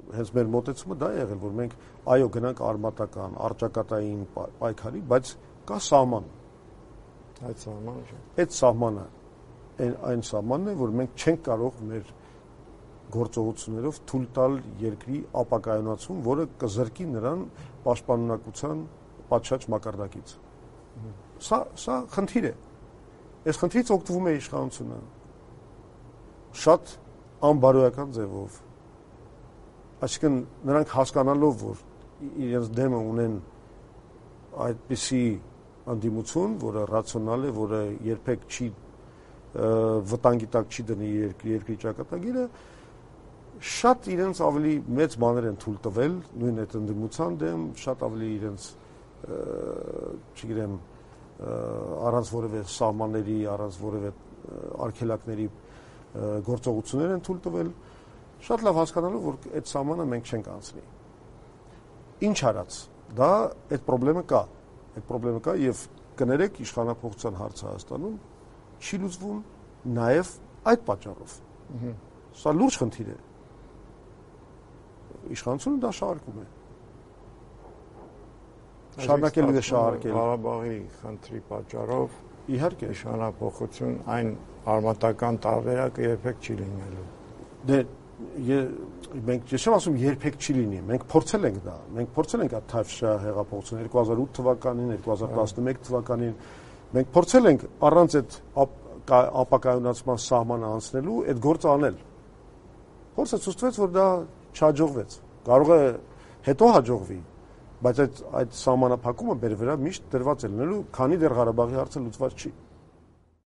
հենց մեր մոտեցումը դա է եղել, որ մենք այո գնանք արմատական, արճակատային պայքարի, բայց կա սահման։ Այդ սահմանը չէ։ Այդ սահմանը այն սահմանն է, որ մենք չենք կարող մեր գործողություններով թույլ տալ երկրի ապակայունացում, որը կզրկի նրան պաշտպանունակության պատշաճ մակարդակից։ Սա խնդիր է։ Այս խնդրից օգտվում է իշխանությունը շատ անբարոյական ձևով։ Այսինքն նրանք հասկանալով, որ իրենց դեմը ունեն այդպիսի անդիմություն, որը ռացիոնալ է, որը երբեք չի վտանգի տակ չի դնի երկրի ճակատագիրը, շատ իրենց ավելի մեծ բաներ են թույլ տվել նույն այդ ընդդիմության դեմ, շատ ավելի իրենց չգիտեմ առանց որևէ սահմանների, առանց որևէ արգելակների գործողություններ են թույլ տվել, շատ լավ հասկանալով, որ այդ սահմանը մենք չենք անցնի։ Ինչ արած, դա այդ խնդրեմը կա, եւ կներեք իշխանապողության հարցը Հայաստանում չի լուծվում նաեւ այդ պատճառով։ Սա լուրջ խնդիր է։ Իշխանությունը դա շարունակում է։ Շարունակելու է շահարկել։ Ղարաբաղի խնդրի պատճառով իհարկե իշխանապողություն այն արմատական տարբերակը երբեք չի լինելու։ Դե մենք ես չեմ ասում երբեք չի լինի, մենք փորձել ենք դա։ Մենք փորձել ենք այդ Թավշյա հեղափոխությունը 2008 թվականին, 2011 թվականին մենք փորձել ենք առանց այդ ապակայունացման սահմանը անցնելու այդ գործը անել։ Փորձը ցույց որ դա չհաջողվեց։ Կարող է հետո հաջողվի, բայց այդ սահմանափակումը մեր վրա միշտ դրված է լինելու, քանի դեռ Ղարաբաղի հարցը լուծված չի։